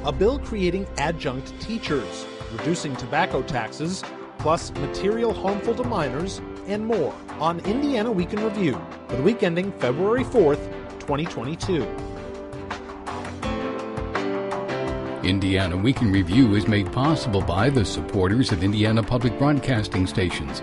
a bill creating adjunct teachers, reducing tobacco taxes, plus material harmful to minors, and more on Indiana Week in Review for the week ending February 4th, 2022. Indiana Week in Review is made possible by the supporters of Indiana Public Broadcasting stations.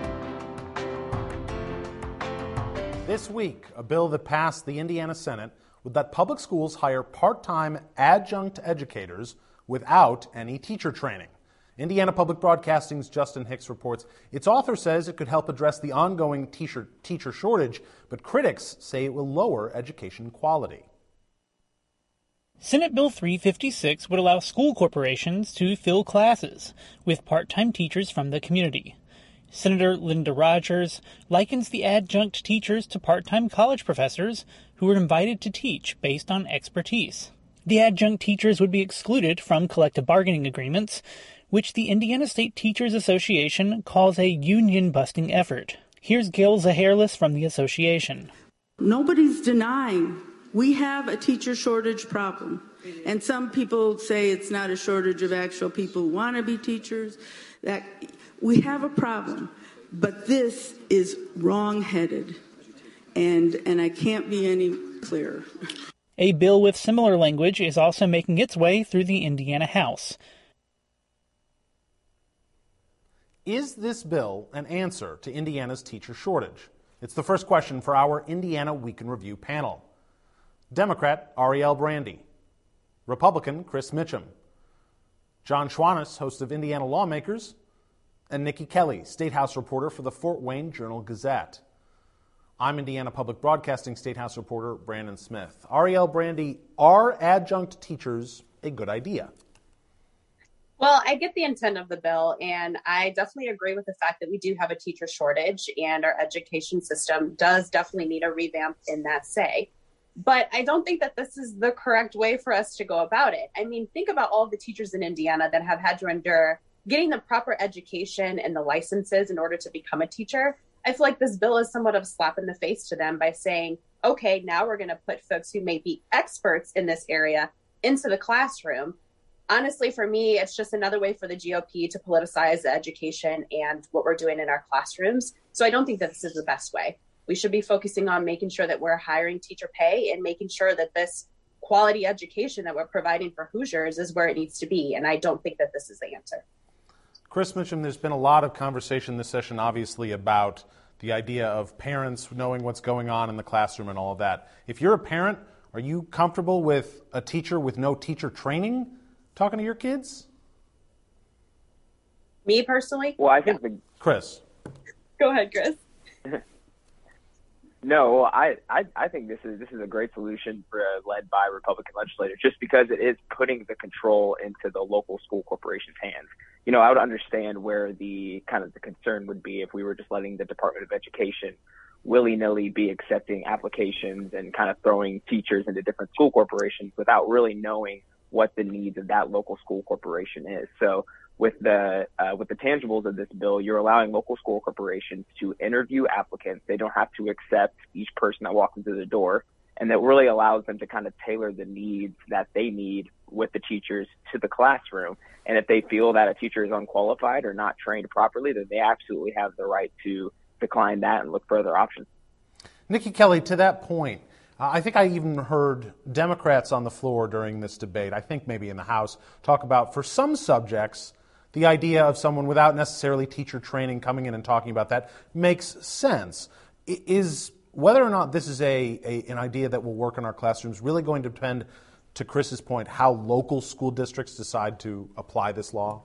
This week, a bill that passed the Indiana Senate would let public schools hire part-time adjunct educators without any teacher training. Indiana Public Broadcasting's Justin Hicks reports its author says it could help address the ongoing teacher shortage, but critics say it will lower education quality. Senate Bill 356 would allow school corporations to fill classes with part-time teachers from the community. Senator Linda Rogers likens the adjunct teachers to part-time college professors who were invited to teach based on expertise. The adjunct teachers would be excluded from collective bargaining agreements, which the Indiana State Teachers Association calls a union-busting effort. Here's Gail Zahairlis from the association. Nobody's denying we have a teacher shortage problem. And some people say it's not a shortage of actual people who want to be teachers. That we have a problem, but this is wrong-headed, and I can't be any clearer. A bill with similar language is also making its way through the Indiana House. Is this bill an answer to Indiana's teacher shortage? It's the first question for our Indiana Week in Review panel. Democrat Ariel Brandy, Republican Chris Mitchum, John Schwannis, host of Indiana Lawmakers, and Nikki Kelly, State House reporter for the Fort Wayne Journal-Gazette. I'm Indiana Public Broadcasting State House reporter Brandon Smith. Ariel Brandy, are adjunct teachers a good idea? Well, I get the intent of the bill, and I definitely agree with the fact that we do have a teacher shortage, and our education system does definitely need a revamp in that say. But I don't think that this is the correct way for us to go about it. I mean, think about all of the teachers in Indiana that have had to endure getting the proper education and the licenses in order to become a teacher. I feel like this bill is somewhat of a slap in the face to them by saying, okay, now we're going to put folks who may be experts in this area into the classroom. Honestly, for me, it's just another way for the GOP to politicize the education and what we're doing in our classrooms. So I don't think that this is the best way. We should be focusing on making sure that we're hiring teacher pay and making sure that this quality education that we're providing for Hoosiers is where it needs to be. And I don't think that this is the answer. Chris Mitchum, there's been a lot of conversation this session, obviously, about the idea of parents knowing what's going on in the classroom and all of that. If you're a parent, are you comfortable with a teacher with no teacher training talking to your kids? Me personally? Well, I think Chris. Go ahead, Chris. No, I think this is a great solution led by Republican legislators, just because it is putting the control into the local school corporation's hands. You know, I would understand where the concern would be if we were just letting the Department of Education willy-nilly be accepting applications and kind of throwing teachers into different school corporations without really knowing what the needs of that local school corporation is. So with the tangibles of this bill, you're allowing local school corporations to interview applicants. They don't have to accept each person that walks into the door, and that really allows them to kind of tailor the needs that they need with the teachers to the classroom. And if they feel that a teacher is unqualified or not trained properly, then they absolutely have the right to decline that and look for other options. Nikki Kelly, to that point, I think I even heard Democrats on the floor during this debate, I think maybe in the House, talk about, for some subjects, the idea of someone without necessarily teacher training coming in and talking about that makes sense. Is whether or not this is an idea that will work in our classrooms really going to depend, to Chris's point, how local school districts decide to apply this law?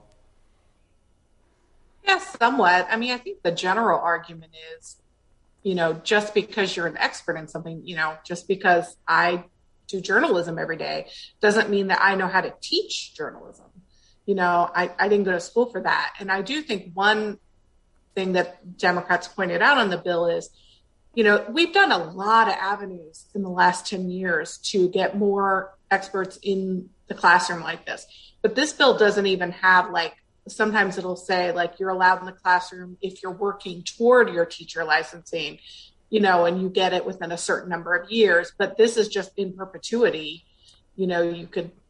Yes, somewhat. I mean, I think the general argument is, you know, just because you're an expert in something, you know, just because I do journalism every day doesn't mean that I know how to teach journalism. You know, I didn't go to school for that. And I do think one thing that Democrats pointed out on the bill is, you know, we've done a lot of avenues in the last 10 years to get more experts in the classroom like this. But this bill doesn't even have, like, sometimes it'll say, like, you're allowed in the classroom if you're working toward your teacher licensing, you know, and you get it within a certain number of years. But this is just in perpetuity. You know, you could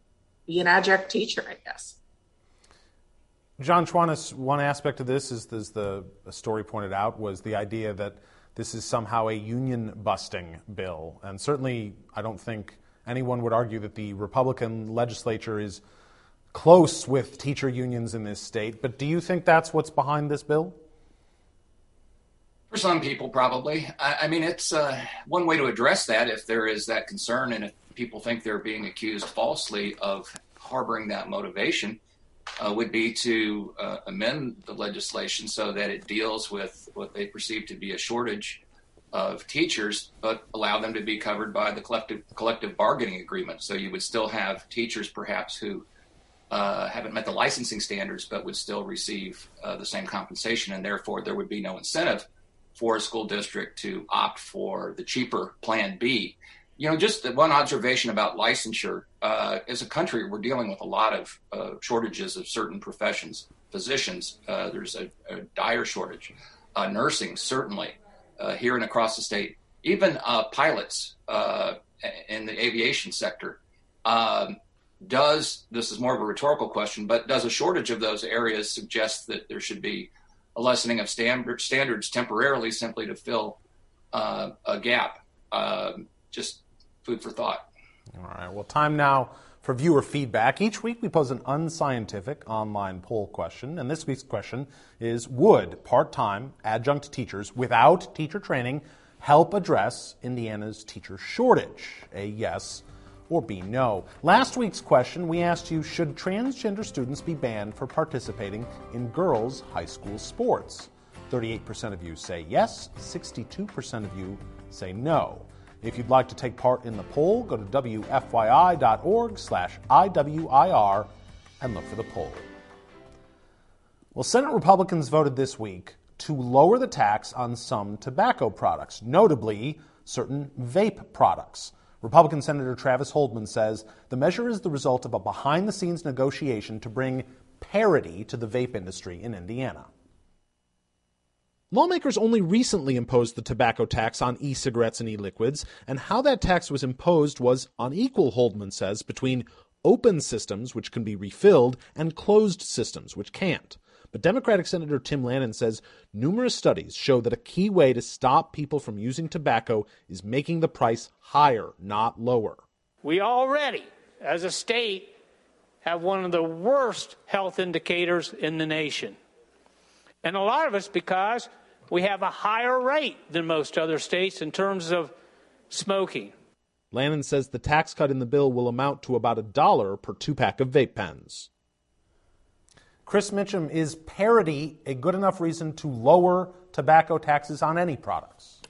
be an adjunct teacher, I guess. John Schwantes, one aspect of this is, as the story pointed out, was the idea that this is somehow a union-busting bill. And certainly, I don't think anyone would argue that the Republican legislature is close with teacher unions in this state. But do you think that's what's behind this bill? For some people, probably. I mean, it's one way to address that if there is that concern and if people think they're being accused falsely of harboring that motivation, would be to amend the legislation so that it deals with what they perceive to be a shortage of teachers, but allow them to be covered by the collective bargaining agreement. So you would still have teachers perhaps who haven't met the licensing standards, but would still receive the same compensation, and therefore there would be no incentive for a school district to opt for the cheaper Plan B. You know, just one observation about licensure. As a country, we're dealing with a lot of shortages of certain professions. Physicians, there's a dire shortage. Nursing, certainly, here and across the state. Even pilots in the aviation sector. This is more of a rhetorical question, but does a shortage of those areas suggest that there should be a lessening of standards temporarily simply to fill a gap? Just food for thought. All right. Well, time now for viewer feedback. Each week we pose an unscientific online poll question, and this week's question is, would part-time adjunct teachers without teacher training help address Indiana's teacher shortage? A yes or B no. Last week's question, we asked you, should transgender students be banned for participating in girls' high school sports? 38% of you say yes, 62% of you say no. If you'd like to take part in the poll, go to wfyi.org/IWIR and look for the poll. Well, Senate Republicans voted this week to lower the tax on some tobacco products, notably certain vape products. Republican Senator Travis Holdman says the measure is the result of a behind-the-scenes negotiation to bring parity to the vape industry in Indiana. Lawmakers only recently imposed the tobacco tax on e-cigarettes and e-liquids, and how that tax was imposed was unequal, Holdman says, between open systems, which can be refilled, and closed systems, which can't. But Democratic Senator Tim Lannon says numerous studies show that a key way to stop people from using tobacco is making the price higher, not lower. We already, as a state, have one of the worst health indicators in the nation. And a lot of it's because we have a higher rate than most other states in terms of smoking. Lannon says the tax cut in the bill will amount to about $1 per 2-pack of vape pens. Chris Mitchum, is parity a good enough reason to lower tobacco taxes on any products?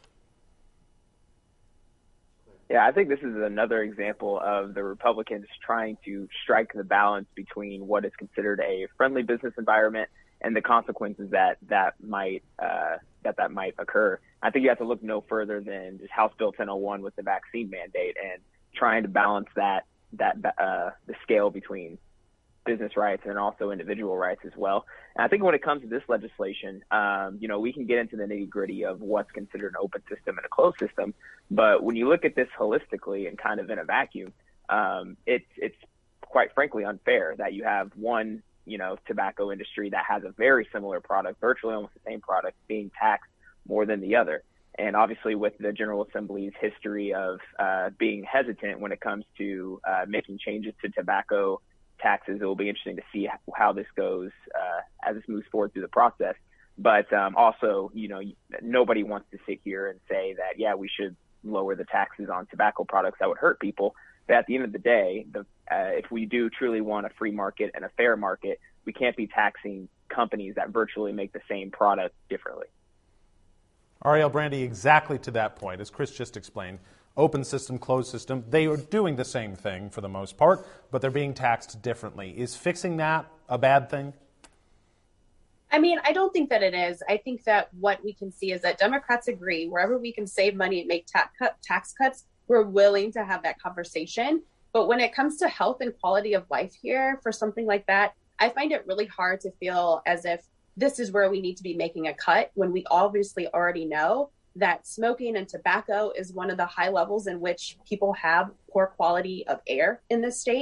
Yeah, I think this is another example of the Republicans trying to strike the balance between what is considered a friendly business environment and the consequences that might occur. I think you have to look no further than just House Bill 1001 with the vaccine mandate and trying to balance the scale between business rights and also individual rights as well. And I think when it comes to this legislation, we can get into the nitty gritty of what's considered an open system and a closed system. But when you look at this holistically and kind of in a vacuum, it's quite frankly unfair that you have one tobacco industry that has a very similar product, virtually almost the same product, being taxed more than the other. And obviously with the General Assembly's history of being hesitant when it comes to making changes to tobacco taxes, it will be interesting to see how this goes as this moves forward through the process. But also, nobody wants to sit here and say that, yeah, we should lower the taxes on tobacco products that would hurt people. But at the end of the day, if we do truly want a free market and a fair market, we can't be taxing companies that virtually make the same product differently. Arielle Brandy, exactly to that point, as Chris just explained, open system, closed system, they are doing the same thing for the most part, but they're being taxed differently. Is fixing that a bad thing? I mean, I don't think that it is. I think that what we can see is that Democrats agree wherever we can save money and make tax cuts, we're willing to have that conversation. But when it comes to health and quality of life here for something like that, I find it really hard to feel as if this is where we need to be making a cut when we obviously already know that smoking and tobacco is one of the high levels in which people have poor quality of air in this state.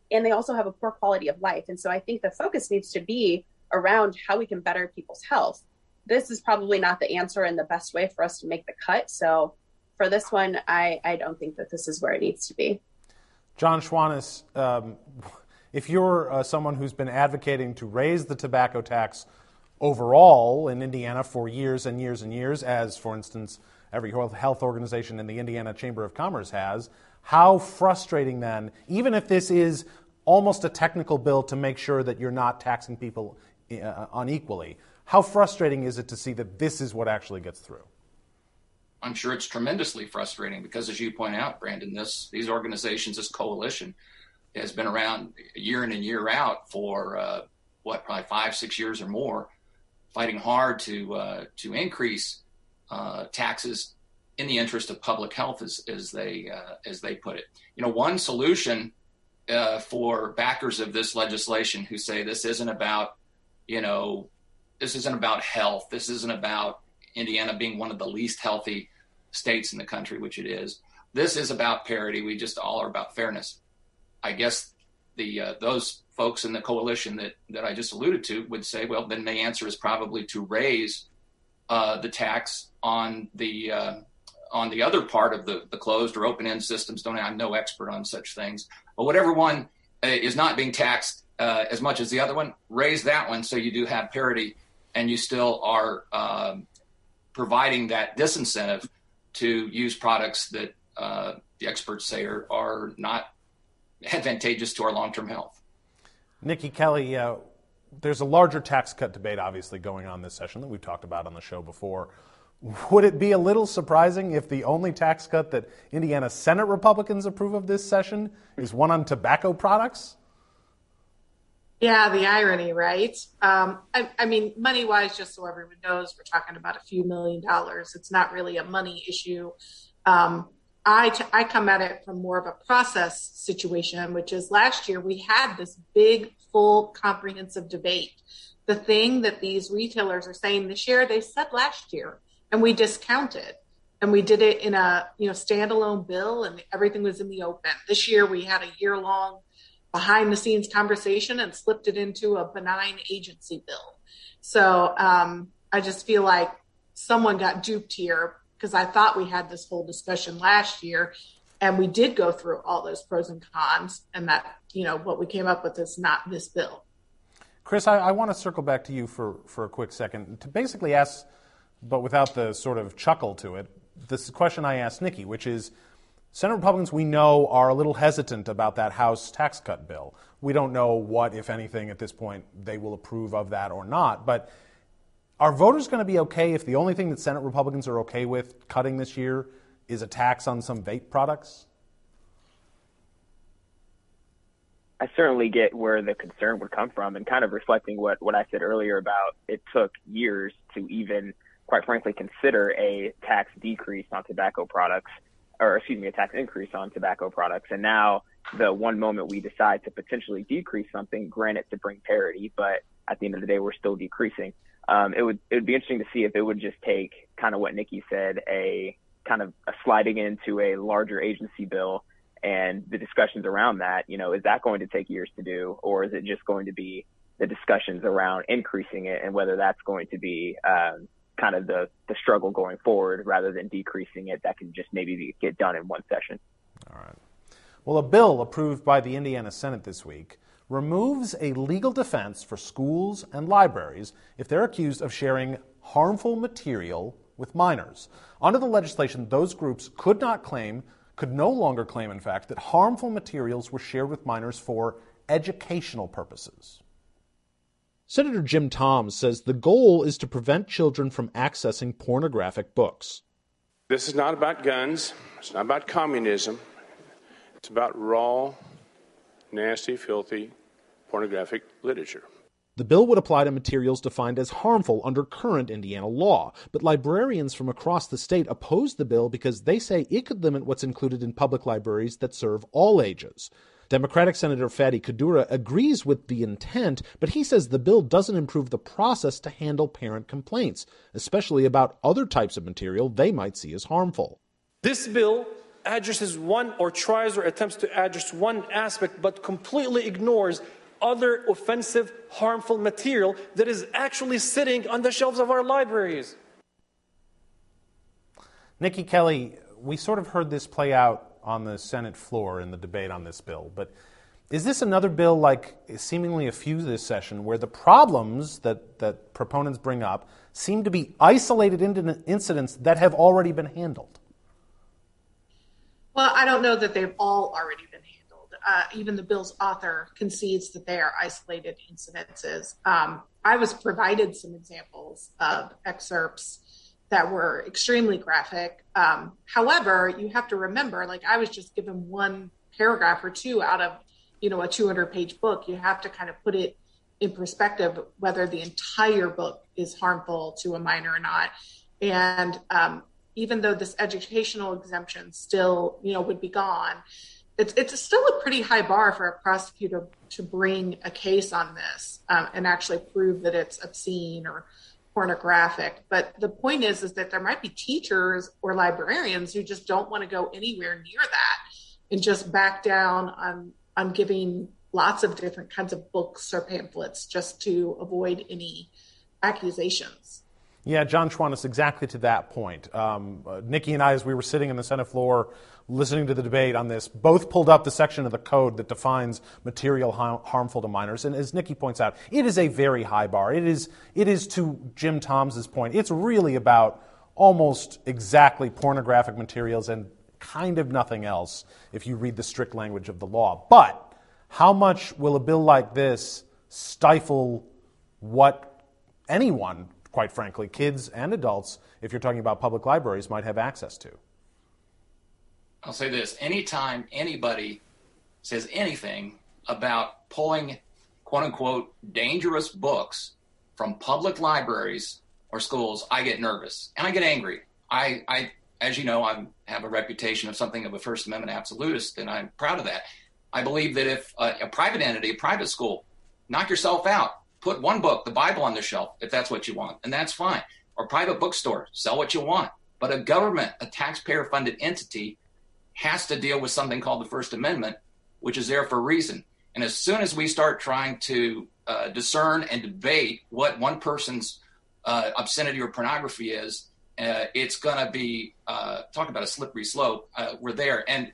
and they also have a poor quality of life. And so I think the focus needs to be around how we can better people's health. This is probably not the answer and the best way for us to make the cut. So for this one, I don't think that this is where it needs to be. John Schwantes, if you're someone who's been advocating to raise the tobacco tax overall in Indiana for years and years and years, as, for instance, every health organization in the Indiana Chamber of Commerce has, how frustrating then, even if this is almost a technical bill to make sure that you're not taxing people unequally, how frustrating is it to see that this is what actually gets through? I'm sure it's tremendously frustrating because, as you point out, Brandon, these organizations, this coalition, has been around year in and year out for probably 5-6 years or more, fighting hard to increase taxes in the interest of public health, as they put it. One solution for backers of this legislation who say this isn't about health, this isn't about Indiana being one of the least healthy states in the country, which it is. This is about parity. We just all are about fairness. I guess those folks in the coalition that I just alluded to would say, well, then the answer is probably to raise the tax on the other part of the closed or open-end systems. I'm no expert on such things, but whatever one is not being taxed as much as the other one, raise that one so you do have parity, and you still are providing that disincentive to use products that the experts say are not advantageous to our long-term health. Nikki Kelly, there's a larger tax cut debate obviously going on this session that we've talked about on the show before. Would it be a little surprising if the only tax cut that Indiana Senate Republicans approve of this session is one on tobacco products? Yeah, the irony, right? I mean, money-wise, just so everyone knows, we're talking about a few $1 million. It's not really a money issue. I come at it from more of a process situation, which is last year we had this big, full, comprehensive debate. The thing that these retailers are saying this year, they said last year, and we discounted. And we did it in a standalone bill, and everything was in the open. This year we had a year-long behind-the-scenes conversation and slipped it into a benign agency bill. So I just feel like someone got duped here, because I thought we had this whole discussion last year, and we did go through all those pros and cons, and that, what we came up with is not this bill. Chris, I want to circle back to you for a quick second to basically ask, but without the sort of chuckle to it, this question I asked Nikki, which is, Senate Republicans, we know, are a little hesitant about that House tax cut bill. We don't know what, if anything, at this point, they will approve of that or not. But are voters going to be okay if the only thing that Senate Republicans are okay with cutting this year is a tax on some vape products? I certainly get where the concern would come from, and kind of reflecting what I said earlier about it took years to even, quite frankly, consider a tax decrease on tobacco products. Or a tax increase on tobacco products. And now the one moment we decide to potentially decrease something, granted to bring parity, but at the end of the day, we're still decreasing. It would be interesting to see if it would just take kind of what Nikki said, a kind of a sliding into a larger agency bill and the discussions around that, is that going to take years to do, or is it just going to be the discussions around increasing it and whether that's going to be, kind of the struggle going forward rather than decreasing it that can just maybe get done in one session. All right. Well, a bill approved by the Indiana Senate this week removes a legal defense for schools and libraries if they're accused of sharing harmful material with minors. Under the legislation, those groups could no longer claim, in fact, that harmful materials were shared with minors for educational purposes. Senator Jim Toms says the goal is to prevent children from accessing pornographic books. This is not about guns. It's not about communism. It's about raw, nasty, filthy, pornographic literature. The bill would apply to materials defined as harmful under current Indiana law, but librarians from across the state oppose the bill because they say it could limit what's included in public libraries that serve all ages. Democratic Senator Fadi Kadura agrees with the intent, but he says the bill doesn't improve the process to handle parent complaints, especially about other types of material they might see as harmful. This bill addresses one or tries or attempts to address one aspect but completely ignores other offensive, harmful material that is actually sitting on the shelves of our libraries. Nikki Kelly, we sort of heard this play out on the Senate floor in the debate on this bill, but is this another bill like seemingly a few this session where the problems that proponents bring up seem to be isolated incidents that have already been handled? Well, I don't know that they've all already been handled. Even the bill's author concedes that they are isolated incidences. I was provided some examples of excerpts that were extremely graphic. However, you have to remember, like, I was just given one paragraph or two out of, a 200-page book. You have to kind of put it in perspective whether the entire book is harmful to a minor or not. And even though this educational exemption still, would be gone, it's still a pretty high bar for a prosecutor to bring a case on this and actually prove that it's obscene or pornographic. But the point is that there might be teachers or librarians who just don't want to go anywhere near that and just back down on giving lots of different kinds of books or pamphlets just to avoid any accusations. Yeah, John Schwantes, exactly to that point. Nikki and I, as we were sitting in the Senate floor listening to the debate on this, both pulled up the section of the code that defines material harmful to minors. And as Nikki points out, it is a very high bar. It is to Jim Toms's point, it's really about almost exactly pornographic materials and kind of nothing else if you read the strict language of the law. But how much will a bill like this stifle what anyone, quite frankly, kids and adults, if you're talking about public libraries, might have access to? I'll say this. Anytime anybody says anything about pulling, quote unquote, dangerous books from public libraries or schools, I get nervous and I get angry. I as you know, I have a reputation of something of a First Amendment absolutist, and I'm proud of that. I believe that if a private entity, a private school, knock yourself out, put one book, the Bible, on the shelf, if that's what you want, and that's fine. Or private bookstore, sell what you want. But a government, a taxpayer-funded entity, has to deal with something called the First Amendment, which is there for a reason. And as soon as we start trying to discern and debate what one person's obscenity or pornography is, it's going to be, talk about a slippery slope. We're there. And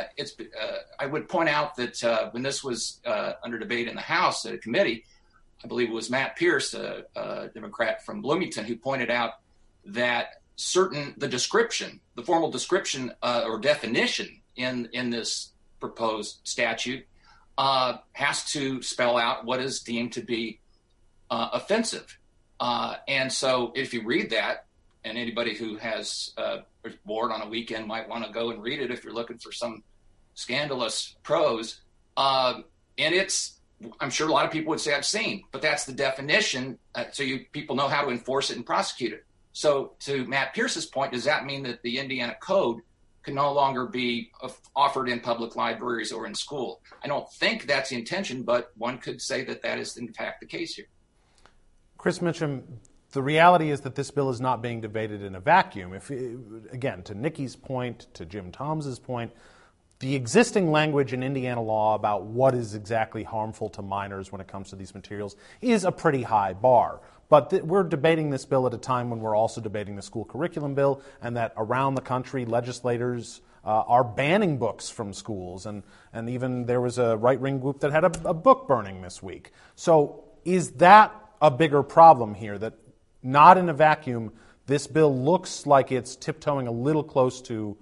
I would point out that when this was under debate in the House at a committee, I believe it was Matt Pierce, a Democrat from Bloomington, who pointed out that the description, the formal description or definition in this proposed statute has to spell out what is deemed to be offensive. And so if you read that, and anybody who is bored on a weekend might want to go and read it if you're looking for some scandalous prose. And I'm sure a lot of people would say obscene, but that's the definition, so people know how to enforce it and prosecute it. So to Matt Pierce's point, does that mean that the Indiana Code can no longer be offered in public libraries or in school? I don't think that's the intention, but one could say that that is in fact the case here. Chris Mitchum, the reality is that this bill is not being debated in a vacuum. Again, to Nikki's point, to Jim Toms's point, the existing language in Indiana law about what is exactly harmful to minors when it comes to these materials is a pretty high bar. But we're debating this bill at a time when we're also debating the school curriculum bill, and that around the country legislators are banning books from schools. And even there was a right-wing group that had a book burning this week. So is that a bigger problem here, that not in a vacuum, this bill looks like it's tiptoeing a little close to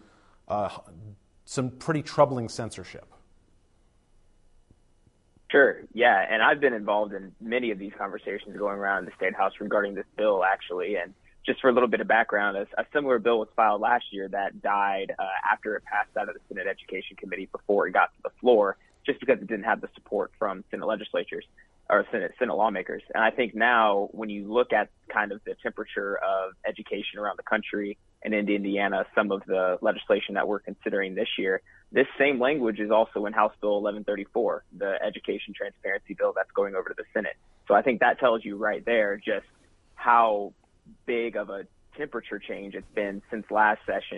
some pretty troubling censorship? Sure, yeah, and I've been involved in many of these conversations going around in the State House regarding this bill, actually. And just for a little bit of background, a similar bill was filed last year that died after it passed out of the Senate Education Committee before it got to the floor, just because it didn't have the support from Senate legislatures or Senate lawmakers. And I think now, when you look at kind of the temperature of education around the country and in Indiana, some of the legislation that we're considering this year, this same language is also in House Bill 1134, the education transparency bill that's going over to the Senate. So I think that tells you right there just how big of a temperature change it's been since last session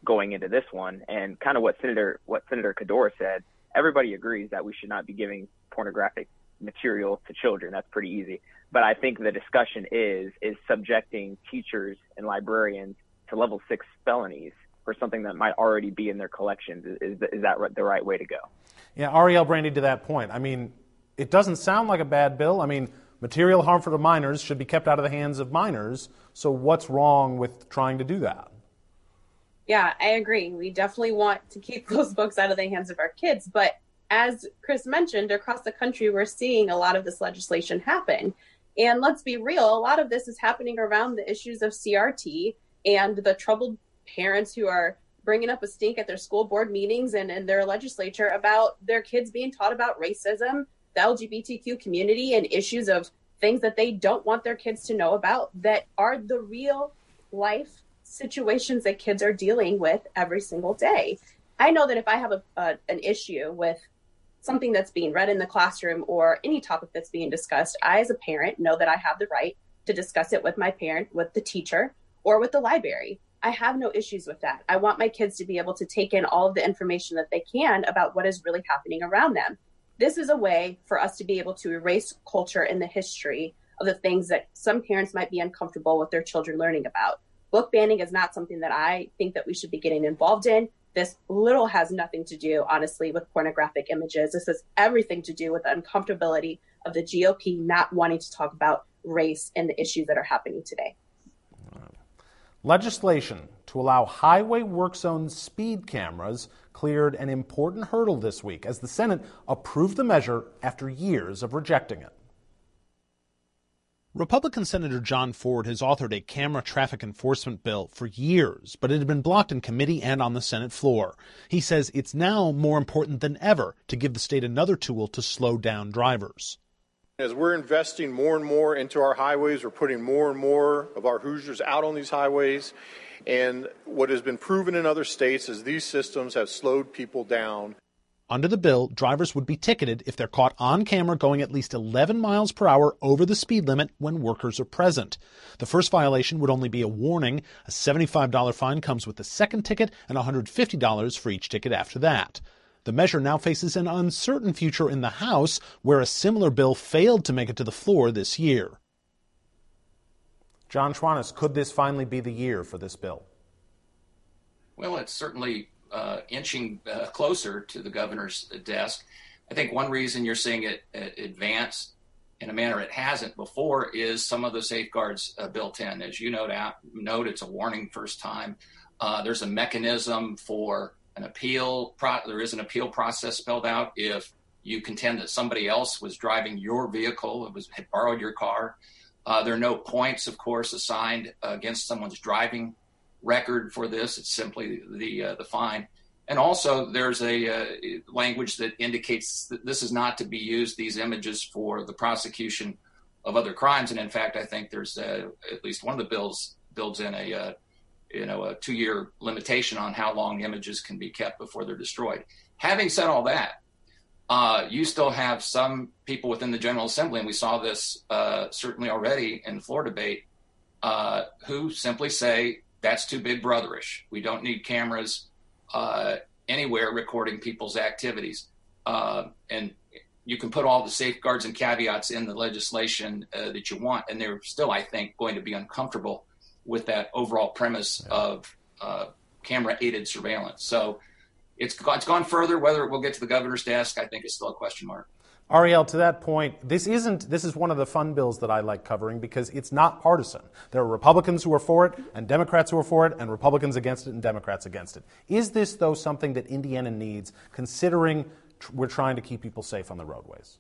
going into this one. And kind of what Senator Kador said, everybody agrees that we should not be giving pornographic material to children. That's pretty easy. But I think the discussion is subjecting teachers and librarians to level 6 felonies for something that might already be in their collections. Is that the right way to go? Yeah, Ariel Brandy, to that point, I mean, it doesn't sound like a bad bill. I mean, material harmful to minors should be kept out of the hands of minors. So what's wrong with trying to do that? Yeah, I agree. We definitely want to keep those books out of the hands of our kids. But as Chris mentioned, across the country, we're seeing a lot of this legislation happen. And let's be real, a lot of this is happening around the issues of CRT and the troubled parents who are bringing up a stink at their school board meetings and in their legislature about their kids being taught about racism, the LGBTQ community, and issues of things that they don't want their kids to know about that are the real life situations that kids are dealing with every single day. I know that if I have an issue with something that's being read in the classroom or any topic that's being discussed, I, as a parent, know that I have the right to discuss it with my parent, with the teacher, or with the library. I have no issues with that. I want my kids to be able to take in all of the information that they can about what is really happening around them. This is a way for us to be able to erase culture and the history of the things that some parents might be uncomfortable with their children learning about. Book banning is not something that I think that we should be getting involved in. This little has nothing to do, honestly, with pornographic images. This has everything to do with the uncomfortability of the GOP not wanting to talk about race and the issues that are happening today. Legislation to allow highway work zone speed cameras cleared an important hurdle this week as the Senate approved the measure after years of rejecting it. Republican Senator John Ford has authored a camera traffic enforcement bill for years, but it had been blocked in committee and on the Senate floor. He says it's now more important than ever to give the state another tool to slow down drivers. As we're investing more and more into our highways, we're putting more and more of our Hoosiers out on these highways. And what has been proven in other states is these systems have slowed people down. Under the bill, drivers would be ticketed if they're caught on camera going at least 11 miles per hour over the speed limit when workers are present. The first violation would only be a warning. A $75 fine comes with the second ticket and $150 for each ticket after that. The measure now faces an uncertain future in the House, where a similar bill failed to make it to the floor this year. John Schwantes, could this finally be the year for this bill? Well, it's certainly inching closer to the governor's desk. I think one reason you're seeing it advance in a manner it hasn't before is some of the safeguards built in. As you note, it's a warning first time. There's a mechanism for an appeal. There is an appeal process spelled out if you contend that somebody else was driving your vehicle, had borrowed your car. There are no points, of course, assigned against someone's driving record for this. It's simply the fine. And also there's a language that indicates that this is not to be used, these images, for the prosecution of other crimes. And in fact, I think there's at least one of the bills builds in a 2-year limitation on how long images can be kept before they're destroyed. Having said all that, you still have some people within the General Assembly, and we saw this certainly already in the floor debate, who simply say, that's too big brotherish. We don't need cameras anywhere recording people's activities. And you can put all the safeguards and caveats in the legislation that you want, and they're still, I think, going to be uncomfortable with that overall premise of camera-aided surveillance. So it's gone further. Whether it will get to the governor's desk, I think is still a question mark. Ariel, to that point, this is one of the fun bills that I like covering because it's not partisan. There are Republicans who are for it and Democrats who are for it and Republicans against it and Democrats against it. Is this, though, something that Indiana needs, considering we're trying to keep people safe on the roadways?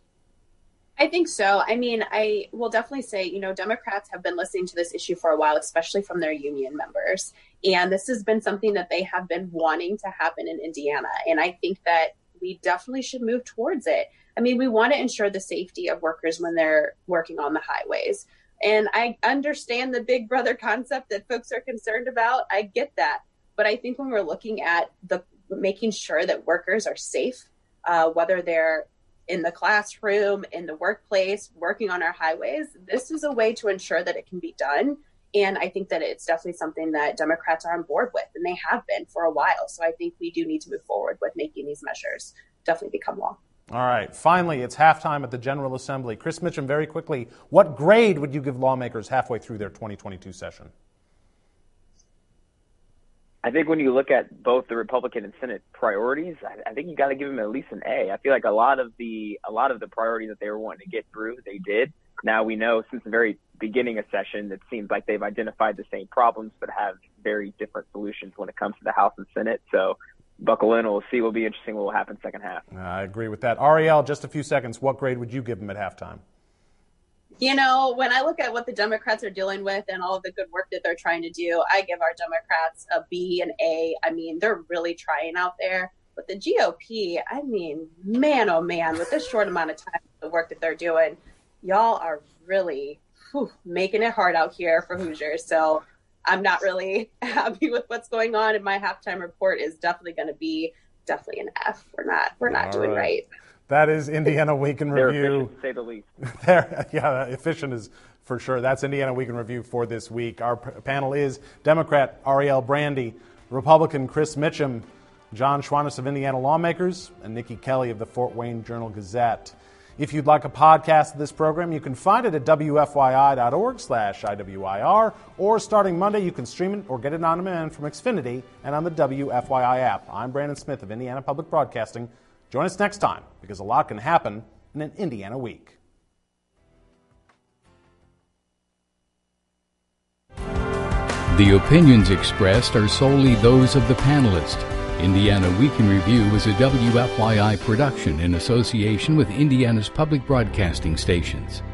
I think so. I mean, I will definitely say, Democrats have been listening to this issue for a while, especially from their union members. And this has been something that they have been wanting to happen in Indiana. And I think that we definitely should move towards it. I mean, we want to ensure the safety of workers when they're working on the highways. And I understand the big brother concept that folks are concerned about. I get that. But I think when we're looking at making sure that workers are safe, whether they're in the classroom, in the workplace, working on our highways, this is a way to ensure that it can be done. And I think that it's definitely something that Democrats are on board with, and they have been for a while. So I think we do need to move forward with making these measures definitely become law. All right. Finally, it's halftime at the General Assembly. Chris Mitchum, very quickly, what grade would you give lawmakers halfway through their 2022 session? I think when you look at both the Republican and Senate priorities, I think you got to give them at least an A. I feel like a lot of the priorities that they were wanting to get through, they did. Now we know since the very beginning of session, it seems like they've identified the same problems but have very different solutions when it comes to the House and Senate. So buckle in. We'll see. Will be interesting what will happen second half. I agree with that. Ariel, just a few seconds. What grade would you give them at halftime? You know, when I look at what the Democrats are dealing with and all of the good work that they're trying to do, I give our Democrats a B and A. I mean, they're really trying out there. But the GOP, I mean, man, oh man, with this short amount of time, the work that they're doing, y'all are really making it hard out here for Hoosiers. So I'm not really happy with what's going on. And my halftime report is definitely going to be definitely an F. We're not doing right. That is Indiana Week in Review. Efficient, to say the least. Efficient is for sure. That's Indiana Week in Review for this week. Our panel is Democrat Ariel Brandy, Republican Chris Mitchum, John Schwantes of Indiana Lawmakers, and Nikki Kelly of the Fort Wayne Journal-Gazette. If you'd like a podcast of this program, you can find it at wfyi.org/IWIR, or starting Monday, you can stream it or get it on demand from Xfinity and on the WFYI app. I'm Brandon Smith of Indiana Public Broadcasting. Join us next time, because a lot can happen in an Indiana week. The opinions expressed are solely those of the panelist. Indiana Week in Review is a WFYI production in association with Indiana's public broadcasting stations.